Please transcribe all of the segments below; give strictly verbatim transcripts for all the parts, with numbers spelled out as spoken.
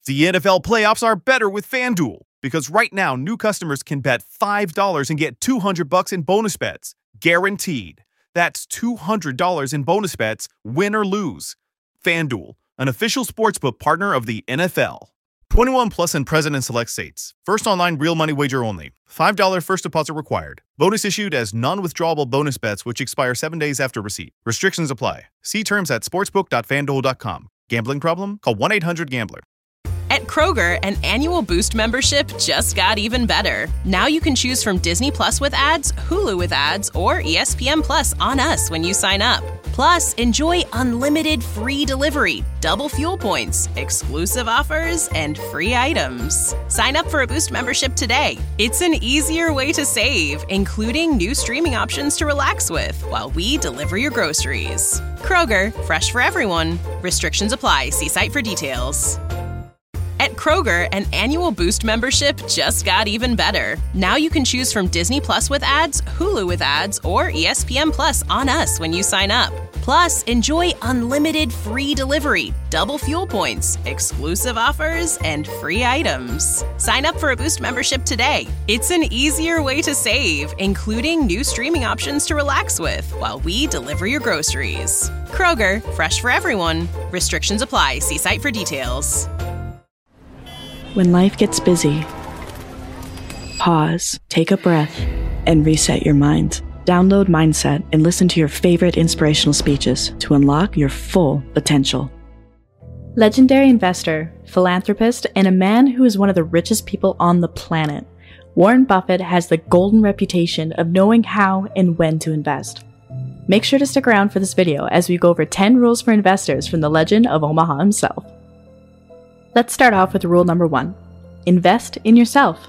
The N F L playoffs are better with FanDuel, because right now new customers can bet five dollars and get two hundred bucks in bonus bets, guaranteed. That's two hundred dollars in bonus bets, win or lose. FanDuel, an official sportsbook partner of the N F L. twenty-one plus and present in select states. First online real money wager only. five dollars first deposit required. Bonus issued as non-withdrawable bonus bets which expire seven days after receipt. Restrictions apply. See terms at sportsbook dot fan duel dot com. Gambling problem? Call one eight hundred gambler. At Kroger, an annual Boost membership just got even better. Now you can choose from Disney Plus with ads, Hulu with ads, or E S P N Plus on us when you sign up. Plus, enjoy unlimited free delivery, double fuel points, exclusive offers, and free items. Sign up for a Boost membership today. It's an easier way to save, including new streaming options to relax with while we deliver your groceries. Kroger, fresh for everyone. Restrictions apply. See site for details. At Kroger, an annual Boost membership just got even better. Now you can choose from Disney Plus with ads, Hulu with ads, or E S P N Plus on us when you sign up. Plus, enjoy unlimited free delivery, double fuel points, exclusive offers, and free items. Sign up for a Boost membership today. It's an easier way to save, including new streaming options to relax with while we deliver your groceries. Kroger, fresh for everyone. Restrictions apply. See site for details. When life gets busy, pause, take a breath, and reset your mind. Download Mindset and listen to your favorite inspirational speeches to unlock your full potential. Legendary investor, philanthropist, and a man who is one of the richest people on the planet, Warren Buffett has the golden reputation of knowing how and when to invest. Make sure to stick around for this video as we go over ten rules for investors from the legend of Omaha himself. Let's start off with rule number one. Invest in yourself.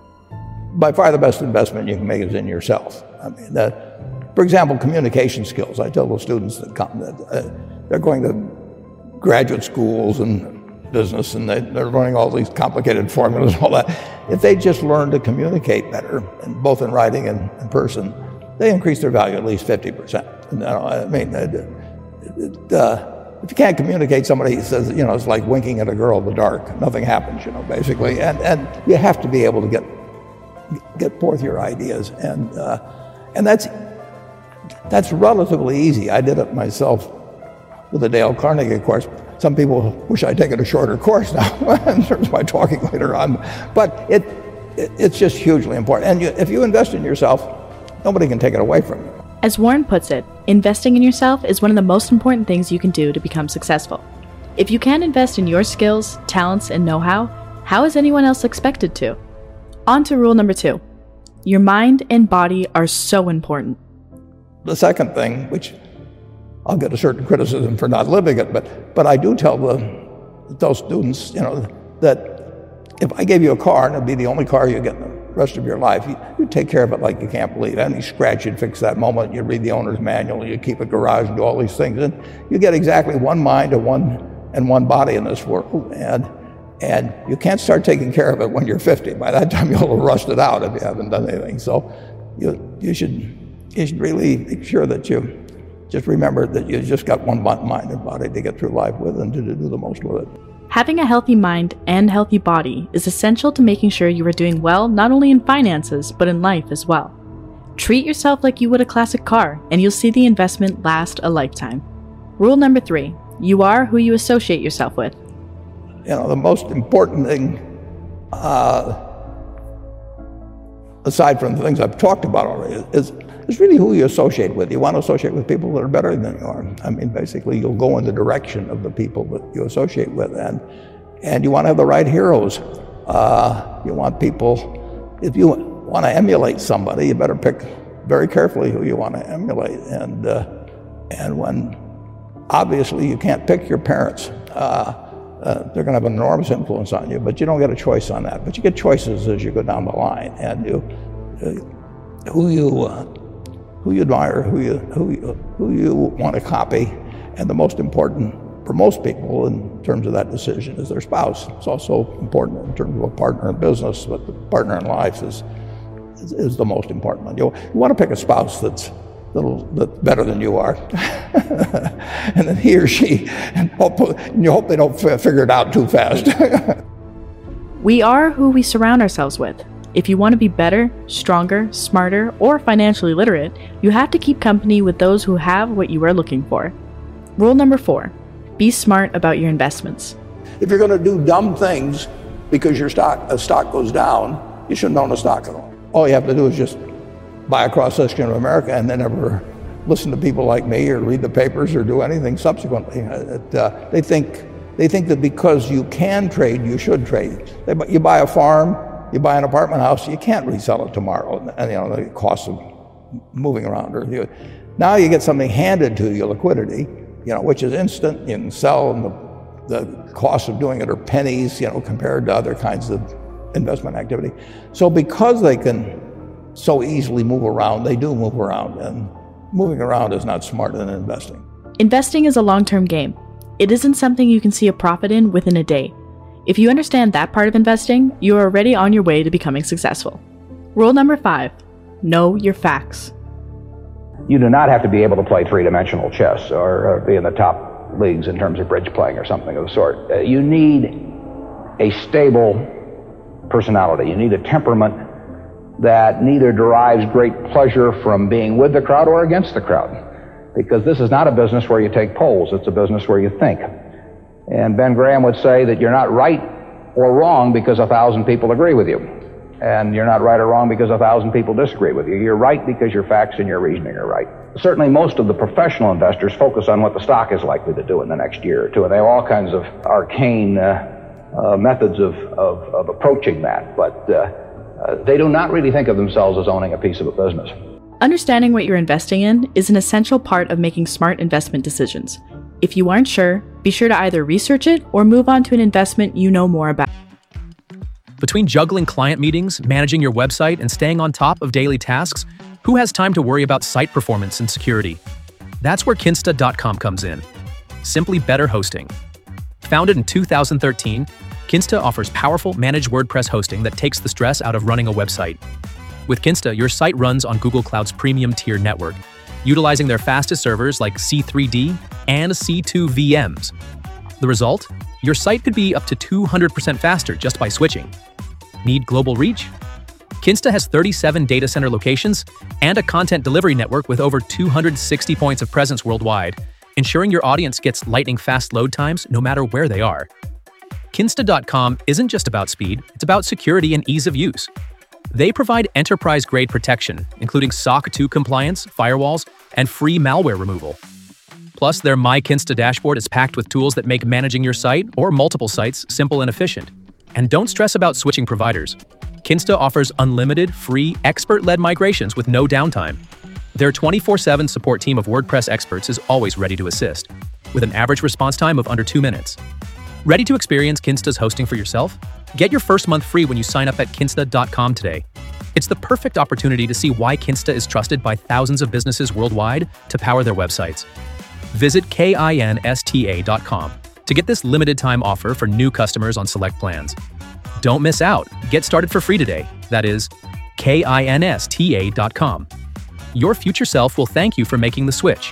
By far the best investment you can make is in yourself. I mean, that, for example, communication skills. I tell the students that come that uh, they're going to graduate schools and business and they, they're learning all these complicated formulas and all that. If they just learn to communicate better, and both in writing and in person, they increase their value at least fifty percent. And, you know, I mean, it, it, uh, if you can't communicate, somebody says, you know, it's like winking at a girl in the dark. Nothing happens, you know, basically. And and you have to be able to get get forth your ideas, and uh, and that's that's relatively easy. I did it myself with the Dale Carnegie course. Some people wish I'd taken a shorter course now in terms of my talking later on, but it, it it's just hugely important. And you, if you invest in yourself, nobody can take it away from you. As Warren puts it, investing in yourself is one of the most important things you can do to become successful. If you can't invest in your skills, talents, and know-how, how is anyone else expected to? On to rule number two. Your mind and body are so important. The second thing, which I'll get a certain criticism for not living it, but but I do tell the those students, you know, that if I gave you a car and it'd be the only car you get in the rest of your life, you, you take care of it like you can't believe. Any scratch, you'd fix that moment. You read the owner's manual, you keep a garage, and do all these things, and you get exactly one mind and one and one body in this world. And and you can't start taking care of it when you're fifty. By that time, you'll have rusted out if you haven't done anything. So you you should you should really make sure that you just remember that you just got one mind and body to get through life with and to, to do the most with it. Having a healthy mind and healthy body is essential to making sure you are doing well not only in finances, but in life as well. Treat yourself like you would a classic car, and you'll see the investment last a lifetime. Rule number three, you are who you associate yourself with. You know, the most important thing, uh, aside from the things I've talked about already, is, is really who you associate with. You want to associate with people that are better than you are. I mean, basically, you'll go in the direction of the people that you associate with, and and you want to have the right heroes. Uh, you want people, if you want to emulate somebody, you better pick very carefully who you want to emulate. And uh, and when, obviously, you can't pick your parents. Uh, Uh, they're going to have an enormous influence on you, but you don't get a choice on that. But you get choices as you go down the line, and you, uh, who you, uh, who you admire, who you, who you, who you want to copy, and the most important for most people in terms of that decision is their spouse. It's also important in terms of a partner in business, but the partner in life is is, is the most important one. You, you want to pick a spouse that's little bit better than you are. And then he or she, and hope, you hope they don't f- figure it out too fast. We are who we surround ourselves with. If you want to be better, stronger, smarter, or financially literate, you have to keep company with those who have what you are looking for. Rule number four, be smart about your investments. If you're going to do dumb things because your stock a stock goes down, you shouldn't own a stock at all. All you have to do is just buy a cross-section of America and then never listen to people like me or read the papers or do anything subsequently. It, uh, they think they think that because you can trade, you should trade. They, you buy a farm, you buy an apartment house, you can't resell it tomorrow, and you know the cost of moving around. Or you, now you get something handed to you, liquidity, you know, which is instant. You can sell, and the, the cost of doing it are pennies, you know, compared to other kinds of investment activity. So because they can so easily move around, they do move around, and moving around is not smarter than investing. Investing is a long-term game. It isn't something you can see a profit in within a day. If you understand that part of investing, you are already on your way to becoming successful. Rule number five, know your facts. You do not have to be able to play three-dimensional chess or, or be in the top leagues in terms of bridge playing or something of the sort. Uh, you need a stable personality. You need a temperament that neither derives great pleasure from being with the crowd or against the crowd. Because this is not a business where you take polls, it's a business where you think. And Ben Graham would say that you're not right or wrong because a thousand people agree with you. And you're not right or wrong because a thousand people disagree with you. You're right because your facts and your reasoning are right. Certainly most of the professional investors focus on what the stock is likely to do in the next year or two, and they have all kinds of arcane uh, uh, methods of, of, of approaching that. But uh, uh, they do not really think of themselves as owning a piece of a business. Understanding what you're investing in is an essential part of making smart investment decisions. If you aren't sure, be sure to either research it or move on to an investment you know more about. Between juggling client meetings, managing your website, and staying on top of daily tasks, who has time to worry about site performance and security? That's where Kinsta dot com comes in. Simply better hosting. Founded in two thousand thirteen, Kinsta offers powerful managed WordPress hosting that takes the stress out of running a website. With Kinsta, your site runs on Google Cloud's premium tier network, utilizing their fastest servers like C three D and C two V Ms. The result? Your site could be up to two hundred percent faster just by switching. Need global reach? Kinsta has thirty-seven data center locations and a content delivery network with over two hundred sixty points of presence worldwide, ensuring your audience gets lightning-fast load times no matter where they are. Kinsta dot com isn't just about speed, it's about security and ease of use. They provide enterprise-grade protection, including S O C two compliance, firewalls, and free malware removal. Plus, their My Kinsta dashboard is packed with tools that make managing your site or multiple sites simple and efficient. And don't stress about switching providers. Kinsta offers unlimited, free, expert-led migrations with no downtime. Their twenty-four seven support team of WordPress experts is always ready to assist, with an average response time of under two minutes. Ready to experience Kinsta's hosting for yourself? Get your first month free when you sign up at Kinsta dot com today. It's the perfect opportunity to see why Kinsta is trusted by thousands of businesses worldwide to power their websites. Visit Kinsta dot com to get this limited time offer for new customers on select plans. Don't miss out. Get started for free today. That is Kinsta dot com. Your future self will thank you for making the switch.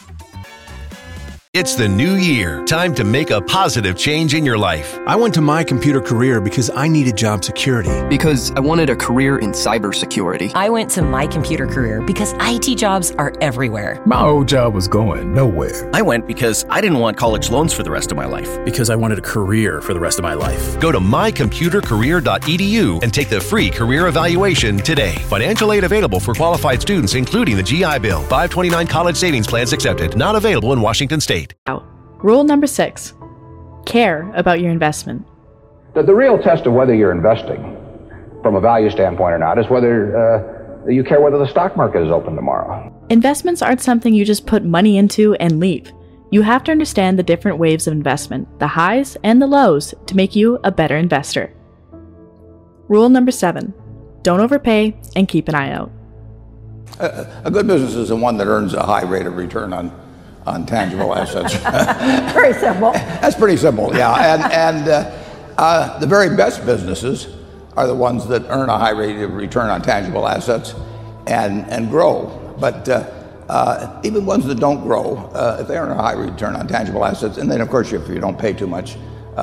It's the new year. Time to make a positive change in your life. I went to My Computer Career because I needed job security. Because I wanted a career in cybersecurity. I went to My Computer Career because I T jobs are everywhere. My old job was going nowhere. I went because I didn't want college loans for the rest of my life. Because I wanted a career for the rest of my life. Go to my computer career dot e d u and take the free career evaluation today. Financial aid available for qualified students, including the G I Bill. five twenty-nine college savings plans accepted. Not available in Washington State. Rule number six, care about your investment. The, the real test of whether you're investing from a value standpoint or not is whether uh, you care whether the stock market is open tomorrow. Investments aren't something you just put money into and leave. You have to understand the different waves of investment, the highs and the lows, to make you a better investor. Rule number seven, don't overpay and keep an eye out. A, a good business is the one that earns a high rate of return on on tangible assets. Very simple. That's pretty simple, yeah. And, and uh, uh, the very best businesses are the ones that earn a high rate of return on tangible assets and, and grow. But uh, uh, even ones that don't grow, uh, if they earn a high return on tangible assets, and then of course if you don't pay too much, uh,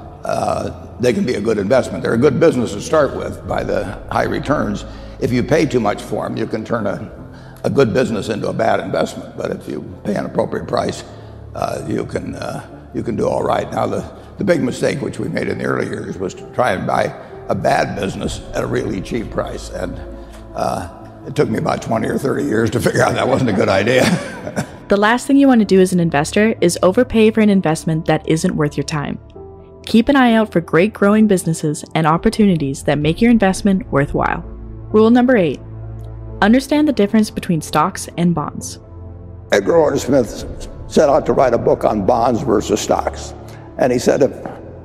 uh, they can be a good investment. They're a good business to start with by the high returns. If you pay too much for them, you can turn a, a good business into a bad investment. But if you pay an appropriate price, uh, you can uh, you can do all right. Now the, the big mistake which we made in the early years was to try and buy a bad business at a really cheap price. And uh, it took me about twenty or thirty years to figure out that wasn't a good idea. The last thing you want to do as an investor is overpay for an investment that isn't worth your time. Keep an eye out for great growing businesses and opportunities that make your investment worthwhile. Rule number eight, understand the difference between stocks and bonds. Edgar Orrin Smith set out to write a book on bonds versus stocks. And he said if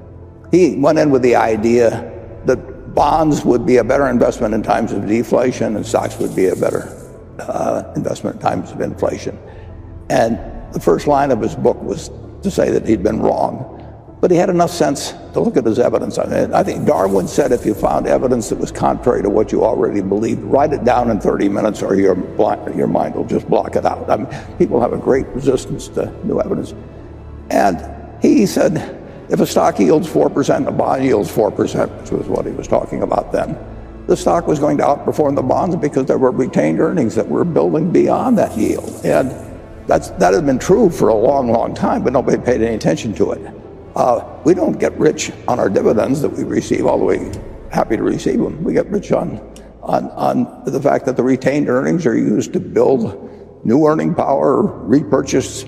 he went in with the idea that bonds would be a better investment in times of deflation and stocks would be a better uh, investment in times of inflation. And the first line of his book was to say that he'd been wrong. But he had enough sense to look at his evidence. I mean, I think Darwin said if you found evidence that was contrary to what you already believed, write it down in thirty minutes or your, your mind will just block it out. I mean, people have a great resistance to new evidence. And he said, if a stock yields four percent, a bond yields four percent, which was what he was talking about then, the stock was going to outperform the bonds because there were retained earnings that were building beyond that yield. And that's, that had been true for a long, long time, but nobody paid any attention to it. Uh, we don't get rich on our dividends that we receive, although we're happy to receive them. We get rich on, on, on the fact that the retained earnings are used to build new earning power, repurchase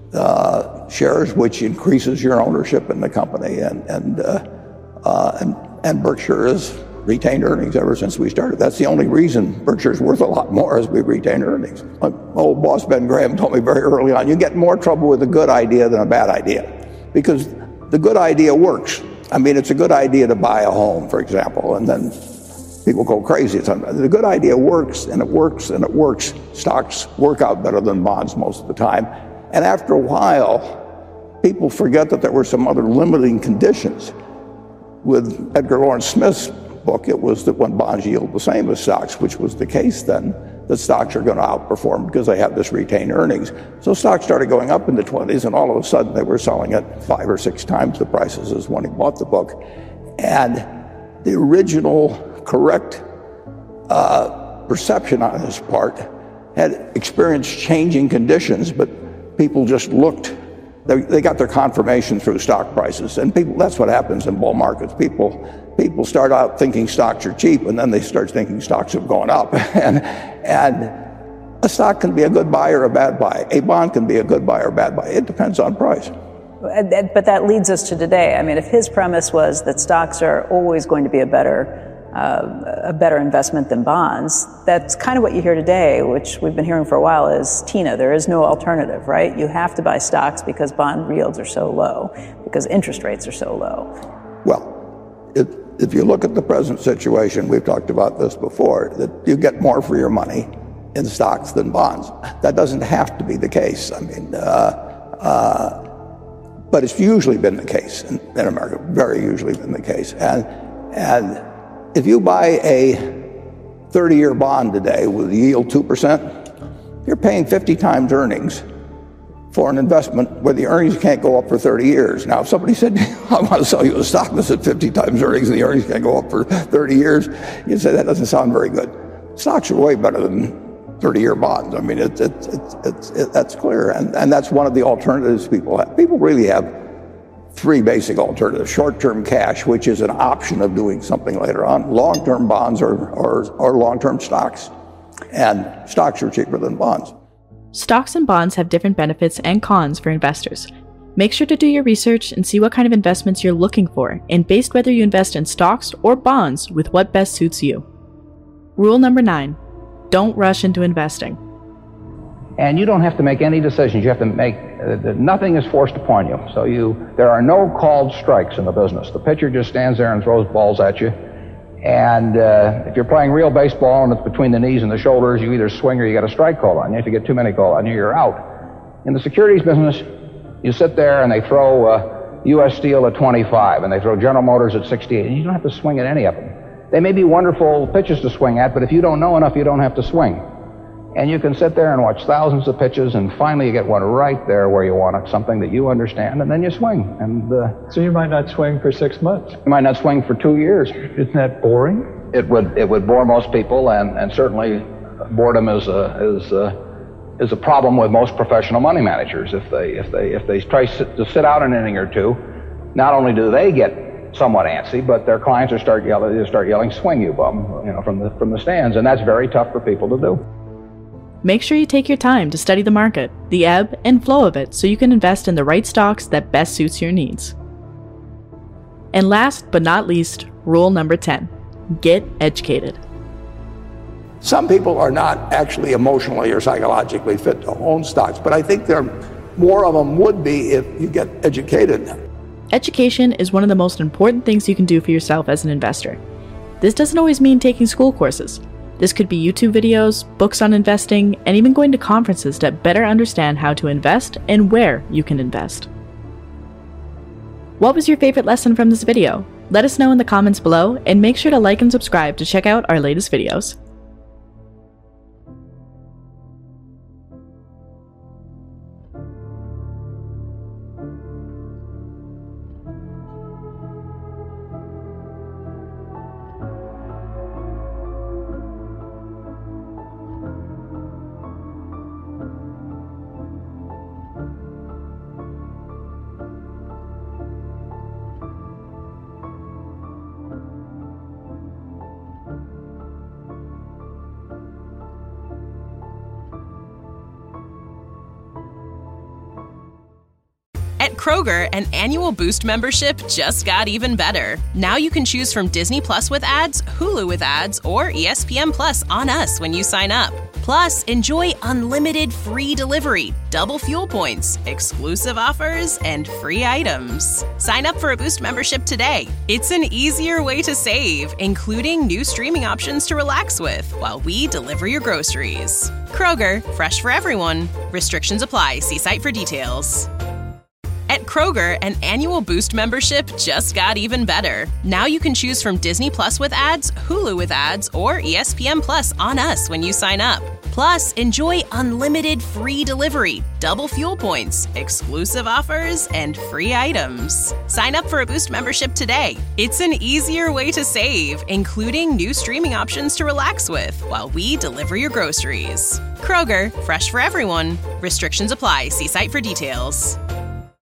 uh, shares, which increases your ownership in the company. And, and, uh, uh, and, and Berkshire has retained earnings ever since we started. That's the only reason Berkshire's worth a lot more is we retain earnings. My old boss Ben Graham told me very early on, you get more trouble with a good idea than a bad idea, because the good idea works. I mean, it's a good idea to buy a home, for example, and then people go crazy. The good idea works, and it works, and it works. Stocks work out better than bonds most of the time. And after a while, people forget that there were some other limiting conditions. With Edgar Orrin Smith's book, it was that when bonds yield the same as stocks, which was the case then, that stocks are going to outperform because they have this retained earnings. So stocks started going up in the twenties, and all of a sudden they were selling at five or six times the prices as when he bought the book. And the original correct uh, perception on his part had experienced changing conditions, but people just looked, they, they got their confirmation through stock prices. And people, that's what happens in bull markets. People People start out thinking stocks are cheap, and then they start thinking stocks have gone up. and, and a stock can be a good buy or a bad buy. A bond can be a good buy or a bad buy. It depends on price. But that leads us to today. I mean, if his premise was that stocks are always going to be a better, uh, a better investment than bonds, that's kind of what you hear today, which we've been hearing for a while, is Tina, there is no alternative, right? You have to buy stocks because bond yields are so low, because interest rates are so low. Well, it, if you look at the present situation, we've talked about this before, that you get more for your money in stocks than bonds. That doesn't have to be the case. I mean, uh, uh, but it's usually been the case in, in America, very usually been the case. And, and if you buy a thirty-year bond today with yield two percent, you're paying fifty times earnings for an investment where the earnings can't go up for thirty years. Now, if somebody said, I want to sell you a stock that's at fifty times earnings and the earnings can't go up for thirty years, you'd say that doesn't sound very good. Stocks are way better than thirty-year bonds. I mean, it, it, it, it, it, that's clear. And, and that's one of the alternatives people have. People really have three basic alternatives. Short-term cash, which is an option of doing something later on. Long-term bonds or, or, or long-term stocks. And stocks are cheaper than bonds. Stocks and bonds have different benefits and cons for investors. Make sure to do your research and see what kind of investments you're looking for, and base whether you invest in stocks or bonds with what best suits you. Rule number nine, don't rush into investing. And you don't have to make any decisions. You have to make, uh, nothing is forced upon you. So you, there are no called strikes in the business. The pitcher just stands there and throws balls at you. And uh, if you're playing real baseball and it's between the knees and the shoulders, you either swing or you get a strike call on you. If you get too many calls on you, you're out. In the securities business, you sit there and they throw uh, U S Steel at twenty-five and they throw General Motors at sixty-eight, and you don't have to swing at any of them. They may be wonderful pitches to swing at, but if you don't know enough, you don't have to swing. And you can sit there and watch thousands of pitches, and finally you get one right there where you want it, something that you understand, and then you swing. And uh, so you might not swing for six months. You might not swing for two years. Isn't that boring? It would it would bore most people, and, and certainly boredom is a is a, is a problem with most professional money managers. If they if they if they try sit, to sit out an inning or two, not only do they get somewhat antsy, but their clients are start yelling they start yelling "swing, you bum," you know, from the from the stands, and that's very tough for people to do. Make sure you take your time to study the market, the ebb and flow of it, so you can invest in the right stocks that best suits your needs. And last but not least, rule number ten, get educated. Some people are not actually emotionally or psychologically fit to own stocks, but I think there more of them would be if you get educated. Education is one of the most important things you can do for yourself as an investor. This doesn't always mean taking school courses. This could be YouTube videos, books on investing, and even going to conferences that better understand how to invest and where you can invest. What was your favorite lesson from this video? Let us know in the comments below, and make sure to like and subscribe to check out our latest videos. At Kroger, an annual Boost membership just got even better. Now you can choose from Disney Plus with ads, Hulu with ads, or E S P N Plus on us when you sign up. Plus, enjoy unlimited free delivery, double fuel points, exclusive offers, and free items. Sign up for a Boost membership today. It's an easier way to save, including new streaming options to relax with while we deliver your groceries. Kroger, fresh for everyone. Restrictions apply. See site for details. At Kroger, an annual Boost membership just got even better. Now you can choose from Disney Plus with ads, Hulu with ads, or E S P N Plus on us when you sign up. Plus, enjoy unlimited free delivery, double fuel points, exclusive offers, and free items. Sign up for a Boost membership today. It's an easier way to save, including new streaming options to relax with while we deliver your groceries. Kroger, fresh for everyone. Restrictions apply. See site for details.